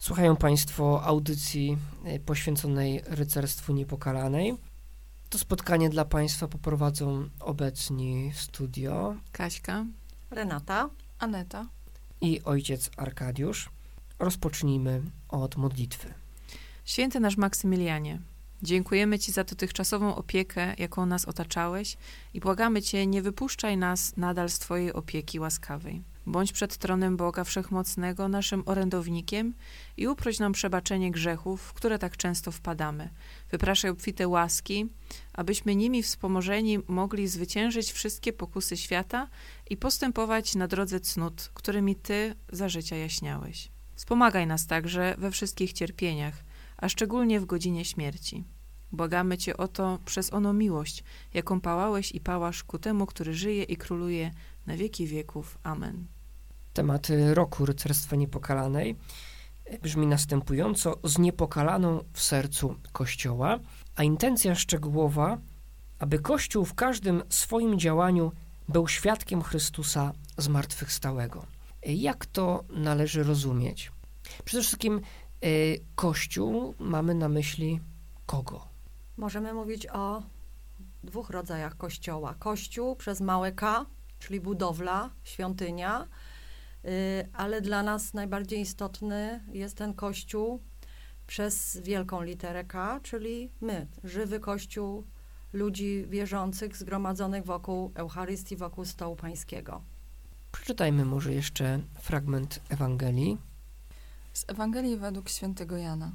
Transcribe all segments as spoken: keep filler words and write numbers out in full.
Słuchają Państwo audycji poświęconej rycerstwu niepokalanej. To spotkanie dla Państwa poprowadzą obecni w studio Kaśka, Renata, Aneta i ojciec Arkadiusz. Rozpocznijmy od modlitwy. Święty nasz Maksymilianie, dziękujemy Ci za dotychczasową opiekę, jaką nas otaczałeś i błagamy Cię, nie wypuszczaj nas nadal z Twojej opieki łaskawej. Bądź przed tronem Boga Wszechmocnego naszym orędownikiem i uproś nam przebaczenie grzechów, w które tak często wpadamy. Wypraszaj obfite łaski, abyśmy nimi wspomożeni mogli zwyciężyć wszystkie pokusy świata i postępować na drodze cnót, którymi Ty za życia jaśniałeś. Wspomagaj nas także we wszystkich cierpieniach, a szczególnie w godzinie śmierci. Błagamy Cię o to przez ono miłość, jaką pałałeś i pałasz ku temu, który żyje i króluje na wieki wieków. Amen. Temat roku Rycerstwa Niepokalanej brzmi następująco: z niepokalaną w sercu Kościoła, a intencja szczegółowa, aby Kościół w każdym swoim działaniu był świadkiem Chrystusa zmartwychwstałego. Jak to należy rozumieć? Przede wszystkim y, Kościół, mamy na myśli kogo? Możemy mówić o dwóch rodzajach Kościoła. Kościół przez małe K, czyli budowla, świątynia, yy, ale dla nas najbardziej istotny jest ten Kościół przez wielką literę K, czyli my, żywy Kościół ludzi wierzących, zgromadzonych wokół Eucharystii, wokół stołu pańskiego. Przeczytajmy może jeszcze fragment Ewangelii. Z Ewangelii według świętego Jana.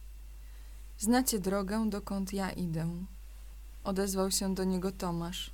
Znacie drogę, dokąd ja idę. Odezwał się do niego Tomasz.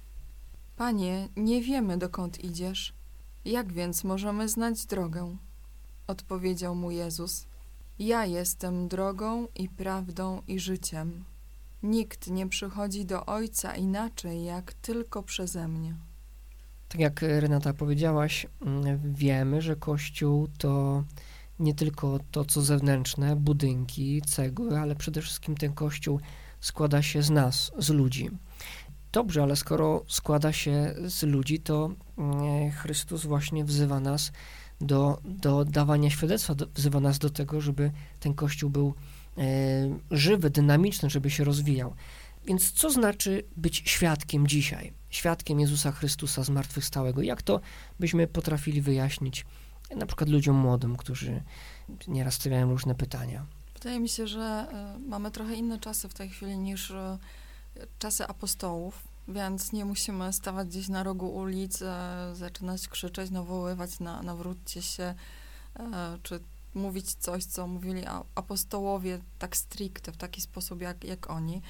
Panie, nie wiemy, dokąd idziesz. Jak więc możemy znać drogę? Odpowiedział mu Jezus. Ja jestem drogą i prawdą i życiem. Nikt nie przychodzi do Ojca inaczej, jak tylko przeze mnie. Tak jak Renata powiedziałaś, wiemy, że Kościół to nie tylko to, co zewnętrzne, budynki, cegły, ale przede wszystkim ten Kościół składa się z nas, z ludzi. Dobrze, ale skoro składa się z ludzi, to Chrystus właśnie wzywa nas do, do dawania świadectwa, do, wzywa nas do tego, żeby ten Kościół był e, żywy, dynamiczny, żeby się rozwijał. Więc co znaczy być świadkiem dzisiaj? Świadkiem Jezusa Chrystusa zmartwychwstałego. Jak to byśmy potrafili wyjaśnić na przykład ludziom młodym, którzy nieraz stawiają różne pytania? Wydaje mi się, że y, mamy trochę inne czasy w tej chwili niż y, czasy apostołów, więc nie musimy stawać gdzieś na rogu ulic, y, zaczynać krzyczeć, nawoływać na nawróćcie się, y, czy mówić coś, co mówili apostołowie tak stricte, w taki sposób jak, jak oni.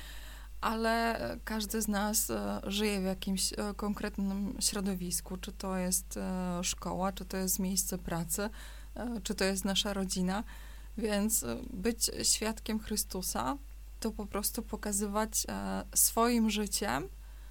Ale każdy z nas żyje w jakimś konkretnym środowisku, czy to jest szkoła, czy to jest miejsce pracy, czy to jest nasza rodzina, więc być świadkiem Chrystusa to po prostu pokazywać swoim życiem,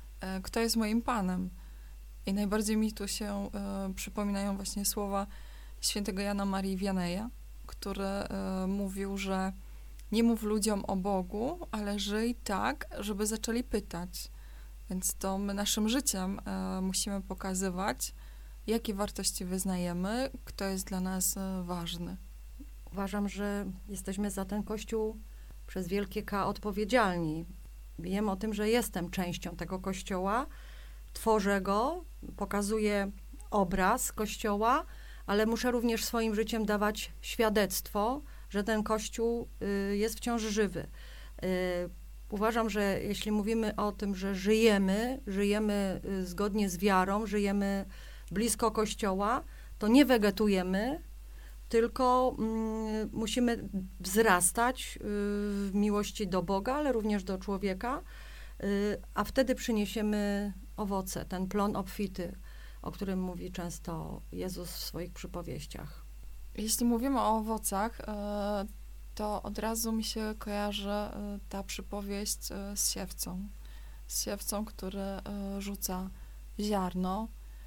kto jest moim Panem. I najbardziej mi tu się przypominają właśnie słowa świętego Jana Marii Wianeja, który mówił, że nie mów ludziom o Bogu, ale żyj tak, żeby zaczęli pytać. Więc to my naszym życiem e, musimy pokazywać, jakie wartości wyznajemy, kto jest dla nas e, ważny. Uważam, że jesteśmy za ten Kościół przez wielkie K odpowiedzialni. Wiem o tym, że jestem częścią tego Kościoła, tworzę go, pokazuję obraz Kościoła, ale muszę również swoim życiem dawać świadectwo, że ten Kościół y, jest wciąż żywy. Y, uważam, że jeśli mówimy o tym, że żyjemy, żyjemy y, zgodnie z wiarą, żyjemy blisko Kościoła, to nie wegetujemy, tylko y, musimy wzrastać y, w miłości do Boga, ale również do człowieka, y, a wtedy przyniesiemy owoce, ten plon obfity, o którym mówi często Jezus w swoich przypowieściach. Jeśli mówimy o owocach, to od razu mi się kojarzy ta przypowieść z siewcą. Z siewcą, który rzuca ziarno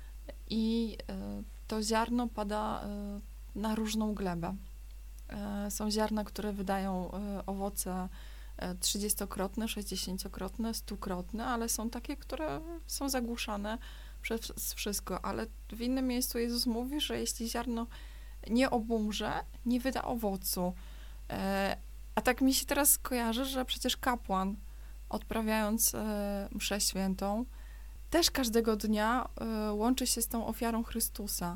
i to ziarno pada na różną glebę. Są ziarna, które wydają owoce trzydziestokrotne, sześćdziesięciokrotne, stukrotne, ale są takie, które są zagłuszane przez wszystko. Ale w innym miejscu Jezus mówi, że jeśli ziarno nie obumrze, nie wyda owocu. E, a tak mi się teraz kojarzy, że przecież kapłan, odprawiając e, mszę świętą, też każdego dnia e, łączy się z tą ofiarą Chrystusa.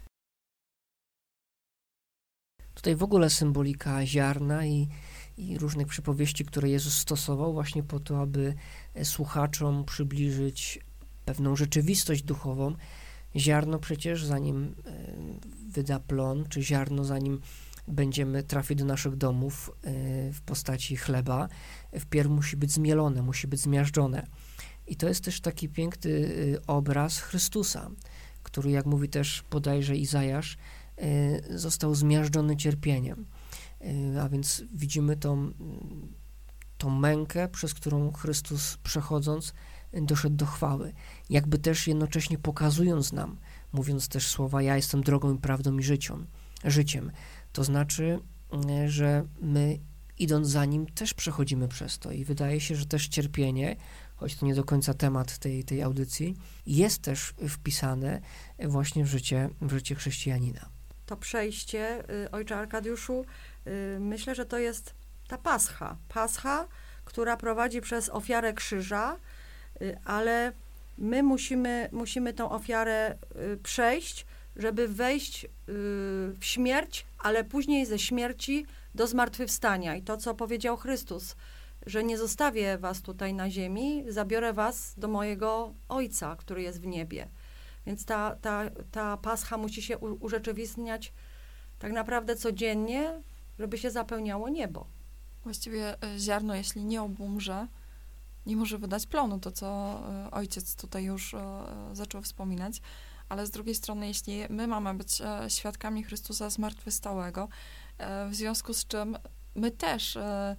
Tutaj w ogóle symbolika ziarna i, i różnych przypowieści, które Jezus stosował właśnie po to, aby słuchaczom przybliżyć pewną rzeczywistość duchową. Ziarno przecież, zanim wyda plon, czy ziarno, zanim będziemy trafi do naszych domów w postaci chleba, wpierw musi być zmielone, musi być zmiażdżone. I to jest też taki piękny obraz Chrystusa, który, jak mówi też bodajże Izajasz, został zmiażdżony cierpieniem. A więc widzimy tą, tą mękę, przez którą Chrystus przechodząc doszedł do chwały. Jakby też jednocześnie pokazując nam, mówiąc też słowa: ja jestem drogą i prawdą i życiem, życiem. To znaczy, że my idąc za Nim też przechodzimy przez to i wydaje się, że też cierpienie, choć to nie do końca temat tej, tej audycji, jest też wpisane właśnie w życie, w życie chrześcijanina. To przejście, ojcze Arkadiuszu, myślę, że to jest ta pascha. Pascha, która prowadzi przez ofiarę krzyża, ale my musimy, musimy tą ofiarę przejść, żeby wejść w śmierć, ale później ze śmierci do zmartwychwstania. I to, co powiedział Chrystus, że nie zostawię was tutaj na ziemi, zabiorę was do mojego Ojca, który jest w niebie. Więc ta, ta, ta pascha musi się u, urzeczywistniać tak naprawdę codziennie, żeby się zapełniało niebo. Właściwie ziarno, jeśli nie obumrze, nie może wydać plonu, to co ojciec tutaj już zaczął wspominać, ale z drugiej strony, jeśli my mamy być świadkami Chrystusa zmartwychwstałego, w związku z czym my też,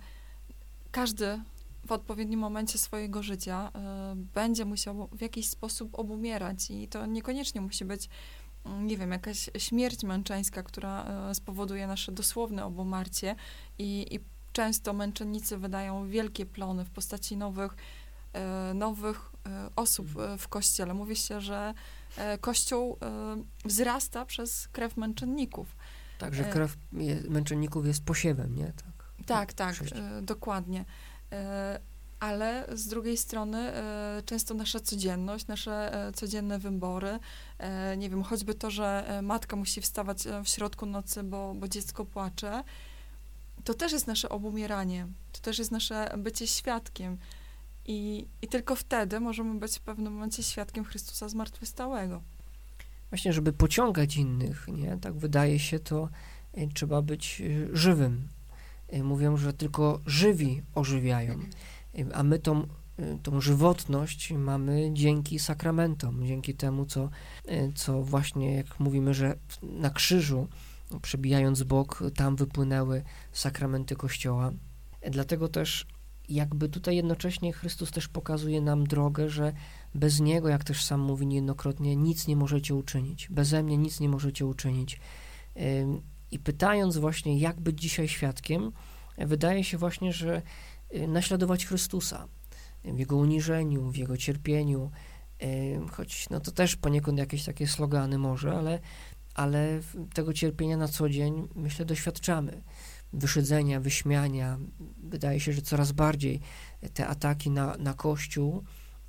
każdy w odpowiednim momencie swojego życia będzie musiał w jakiś sposób obumierać i to niekoniecznie musi być, nie wiem, jakaś śmierć męczeńska, która spowoduje nasze dosłowne obumarcie i, i często męczennicy wydają wielkie plony w postaci nowych, nowych osób w Kościele. Mówi się, że Kościół wzrasta przez krew męczenników. Także krew męczenników jest posiewem, nie? Tak, tak, tak, dokładnie. Ale z drugiej strony często nasza codzienność, nasze codzienne wybory, nie wiem, choćby to, że matka musi wstawać w środku nocy, bo, bo dziecko płacze, to też jest nasze obumieranie, to też jest nasze bycie świadkiem. I, i tylko wtedy możemy być w pewnym momencie świadkiem Chrystusa zmartwychwstałego. Właśnie, żeby pociągać innych, nie? Tak wydaje się, to trzeba być żywym. Mówią, że tylko żywi ożywiają, a my tą, tą żywotność mamy dzięki sakramentom, dzięki temu, co, co właśnie, jak mówimy, że na krzyżu, przebijając bok, tam wypłynęły sakramenty Kościoła. Dlatego też jakby tutaj jednocześnie Chrystus też pokazuje nam drogę, że bez Niego, jak też sam mówi niejednokrotnie, nic nie możecie uczynić. Beze mnie nic nie możecie uczynić. I pytając właśnie, jak być dzisiaj świadkiem, wydaje się właśnie, że naśladować Chrystusa w Jego uniżeniu, w Jego cierpieniu, choć no to też poniekąd jakieś takie slogany może, ale, ale tego cierpienia na co dzień, myślę, doświadczamy. Wyszydzenia, wyśmiania. Wydaje się, że coraz bardziej te ataki na, na Kościół,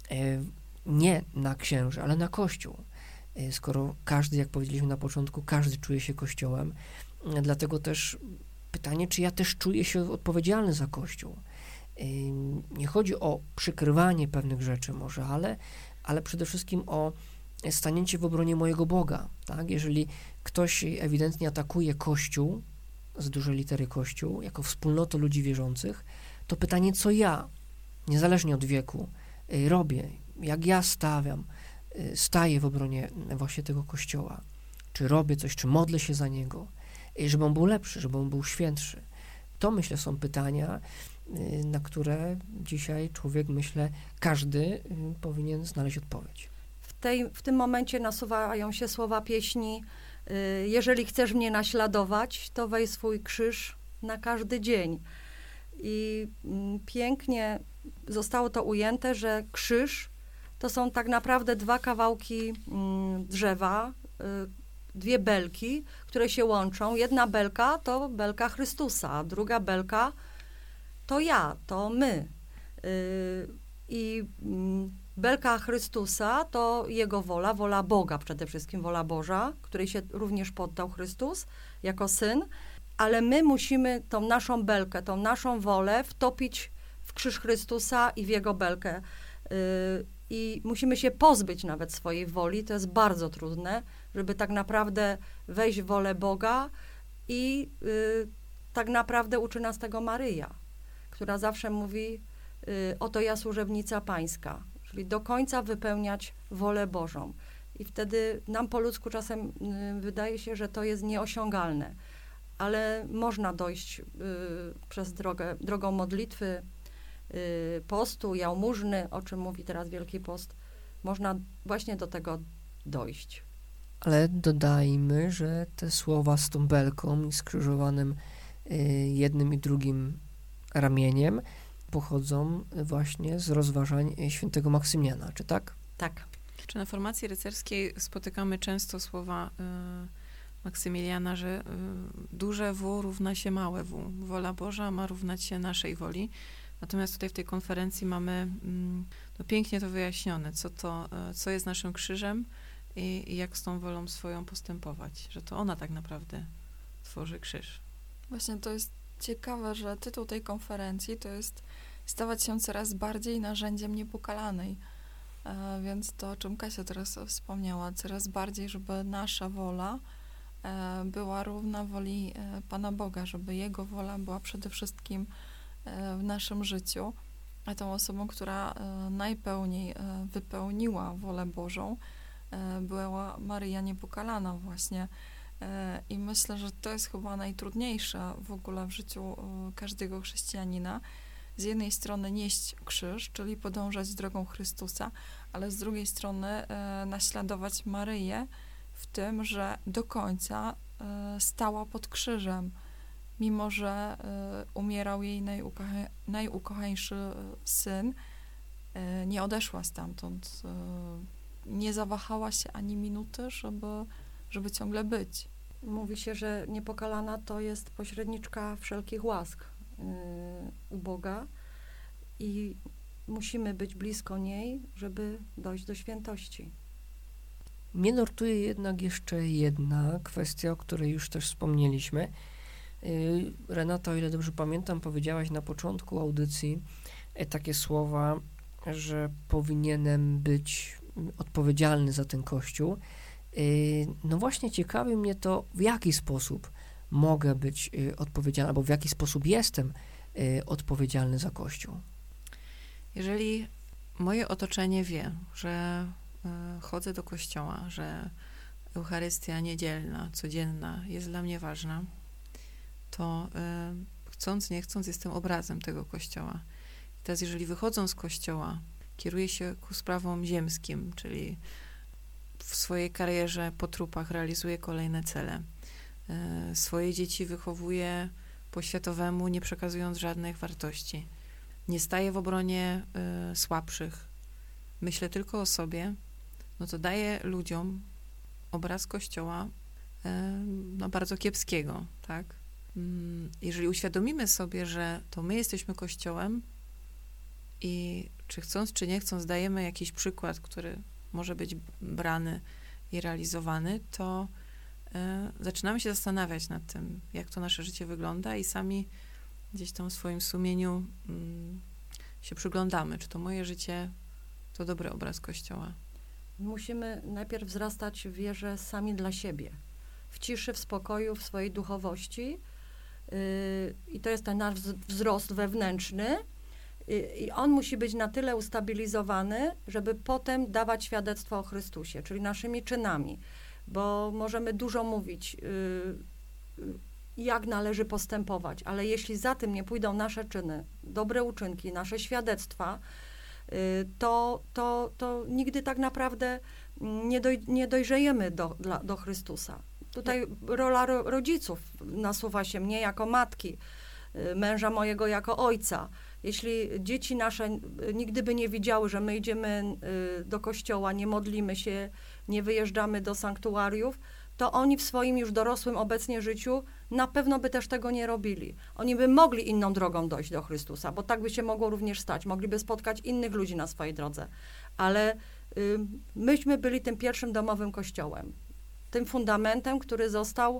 nie na księży, ale na Kościół. Skoro każdy, jak powiedzieliśmy na początku, każdy czuje się Kościołem, dlatego też pytanie, czy ja też czuję się odpowiedzialny za Kościół. Nie chodzi o przykrywanie pewnych rzeczy może, ale, ale przede wszystkim o stanięcie w obronie mojego Boga. Tak? Jeżeli ktoś ewidentnie atakuje Kościół, z dużej litery Kościół, jako wspólnotę ludzi wierzących, to pytanie, co ja, niezależnie od wieku, robię, jak ja stawiam, staję w obronie właśnie tego Kościoła. Czy robię coś, czy modlę się za niego, żeby on był lepszy, żeby on był świętszy. To, myślę, są pytania, na które dzisiaj człowiek, myślę, każdy powinien znaleźć odpowiedź. W, tej, w tym momencie nasuwają się słowa pieśni: jeżeli chcesz mnie naśladować, to weź swój krzyż na każdy dzień. I pięknie zostało to ujęte, że krzyż to są tak naprawdę dwa kawałki drzewa, dwie belki, które się łączą. Jedna belka to belka Chrystusa, a druga belka to ja, to my. Y, I mm, belka Chrystusa to Jego wola, wola Boga przede wszystkim, wola Boża, której się również poddał Chrystus jako Syn, ale my musimy tą naszą belkę, tą naszą wolę wtopić w krzyż Chrystusa i w Jego belkę. Yy, I musimy się pozbyć nawet swojej woli, to jest bardzo trudne, żeby tak naprawdę wejść w wolę Boga i yy, tak naprawdę uczy nas tego Maryja, która zawsze mówi, yy, oto ja służebnica Pańska, czyli do końca wypełniać wolę Bożą. I wtedy nam po ludzku czasem yy, wydaje się, że to jest nieosiągalne, ale można dojść yy, przez drogę, drogą modlitwy, yy, postu, jałmużny, o czym mówi teraz Wielki Post, można właśnie do tego dojść. Ale dodajmy, że te słowa z tą belką i skrzyżowanym y, jednym i drugim ramieniem pochodzą właśnie z rozważań świętego Maksymiliana, czy tak? Tak. Czy na formacji rycerskiej spotykamy często słowa y, Maksymiliana, że y, duże W równa się małe W. Wola Boża ma równać się naszej woli. Natomiast tutaj w tej konferencji mamy mm, no pięknie to wyjaśnione, co to, y, co jest naszym krzyżem i, i jak z tą wolą swoją postępować. Że to ona tak naprawdę tworzy krzyż. Właśnie to jest ciekawe, że tytuł tej konferencji to jest stawać się coraz bardziej narzędziem niepokalanej. E, więc to, o czym Kasia teraz wspomniała, coraz bardziej, żeby nasza wola e, była równa woli e, Pana Boga, żeby Jego wola była przede wszystkim e, w naszym życiu. A tą osobą, która e, najpełniej e, wypełniła wolę Bożą, e, była Maryja Niepokalana właśnie. E, I myślę, że to jest chyba najtrudniejsze w ogóle w życiu e, każdego chrześcijanina. Z jednej strony nieść krzyż, czyli podążać drogą Chrystusa, ale z drugiej strony e, naśladować Maryję w tym, że do końca e, stała pod krzyżem, mimo że e, umierał jej najukocha- najukochańszy syn, e, nie odeszła stamtąd, e, nie zawahała się ani minuty, żeby, żeby ciągle być. Mówi się, że Niepokalana to jest pośredniczka wszelkich łask yy, u Boga i musimy być blisko niej, żeby dojść do świętości. Mnie nurtuje jednak jeszcze jedna kwestia, o której już też wspomnieliśmy. Yy, Renata, o ile dobrze pamiętam, powiedziałaś na początku audycji e, takie słowa, że powinienem być odpowiedzialny za ten Kościół. No właśnie ciekawi mnie to, w jaki sposób mogę być odpowiedzialny, albo w jaki sposób jestem odpowiedzialny za Kościół. Jeżeli moje otoczenie wie, że y, chodzę do kościoła, że Eucharystia niedzielna, codzienna jest dla mnie ważna, to y, chcąc, nie chcąc jestem obrazem tego kościoła. I teraz jeżeli wychodzą z kościoła, kieruję się ku sprawom ziemskim, czyli w swojej karierze po trupach realizuję kolejne cele. Y, swoje dzieci wychowuję po światowemu, nie przekazując żadnych wartości. Nie staję w obronie y, słabszych. Myślę tylko o sobie, no to daję ludziom obraz Kościoła y, no bardzo kiepskiego, tak? Y, jeżeli uświadomimy sobie, że to my jesteśmy Kościołem i czy chcąc, czy nie chcąc dajemy jakiś przykład, który może być brany i realizowany, to y, zaczynamy się zastanawiać nad tym, jak to nasze życie wygląda i sami gdzieś tam w swoim sumieniu mm, się przyglądamy, czy to moje życie to dobry obraz Kościoła. Musimy najpierw wzrastać w wierze sami dla siebie, w ciszy, w spokoju, w swojej duchowości yy, i to jest ten nasz wzrost wewnętrzny yy, i on musi być na tyle ustabilizowany, żeby potem dawać świadectwo o Chrystusie, czyli naszymi czynami, bo możemy dużo mówić, yy, yy, jak należy postępować, ale jeśli za tym nie pójdą nasze czyny, dobre uczynki, nasze świadectwa, to, to, to nigdy tak naprawdę nie, doj, nie dojrzejemy do, dla, do Chrystusa. Tutaj rola ro, rodziców nasuwa się mnie jako matki, męża mojego jako ojca. Jeśli dzieci nasze nigdy by nie widziały, że my idziemy do kościoła, nie modlimy się, nie wyjeżdżamy do sanktuariów, to oni w swoim już dorosłym obecnie życiu na pewno by też tego nie robili. Oni by mogli inną drogą dojść do Chrystusa, bo tak by się mogło również stać. Mogliby spotkać innych ludzi na swojej drodze. Ale y, myśmy byli tym pierwszym domowym kościołem. Tym fundamentem, który został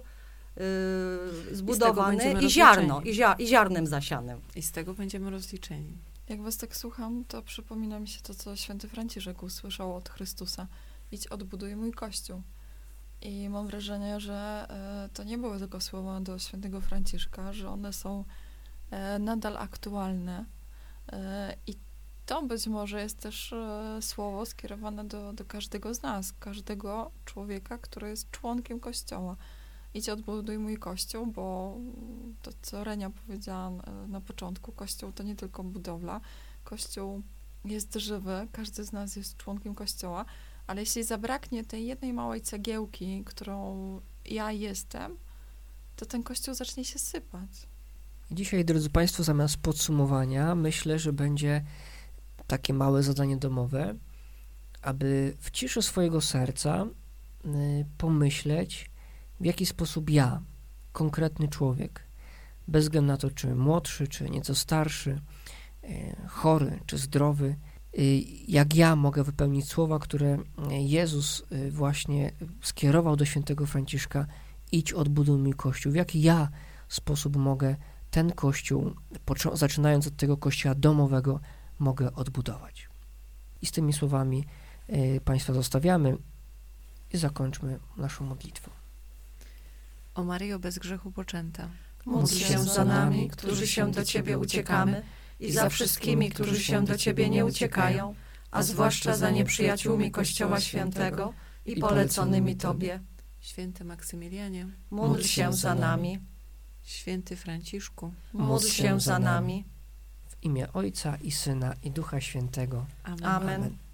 y, zbudowany i, i ziarno, i, zia, i ziarnem zasianym. I z tego będziemy rozliczeni. Jak was tak słucham, to przypomina mi się to, co święty Franciszek usłyszał od Chrystusa. Idź, odbuduj mój Kościół. I mam wrażenie, że e, to nie były tylko słowa do świętego Franciszka, że one są e, nadal aktualne. E, I to być może jest też e, słowo skierowane do, do każdego z nas, każdego człowieka, który jest członkiem Kościoła. Idź, odbuduj mój Kościół, bo to, co Renia powiedziała na początku, Kościół to nie tylko budowla. Kościół jest żywy, każdy z nas jest członkiem Kościoła, ale jeśli zabraknie tej jednej małej cegiełki, którą ja jestem, to ten Kościół zacznie się sypać. Dzisiaj, drodzy Państwo, zamiast podsumowania, myślę, że będzie takie małe zadanie domowe, aby w ciszy swojego serca y, pomyśleć, w jaki sposób ja, konkretny człowiek, bez względu na to, czy młodszy, czy nieco starszy, chory, czy zdrowy, jak ja mogę wypełnić słowa, które Jezus właśnie skierował do świętego Franciszka: idź, odbuduj mój Kościół. W jaki ja sposób mogę ten Kościół, zaczynając od tego Kościoła domowego, mogę odbudować. I z tymi słowami Państwa zostawiamy i zakończmy naszą modlitwą. O Maryjo bez grzechu poczęta, Módl się za nami, którzy się do Ciebie uciekamy, i za wszystkimi, którzy się do Ciebie nie uciekają, a zwłaszcza za nieprzyjaciółmi Kościoła Świętego i poleconymi Tobie. Święty Maksymilianie, Módl się za nami. Święty Franciszku, Módl się za nami. W imię Ojca i Syna i Ducha Świętego. Amen. Amen.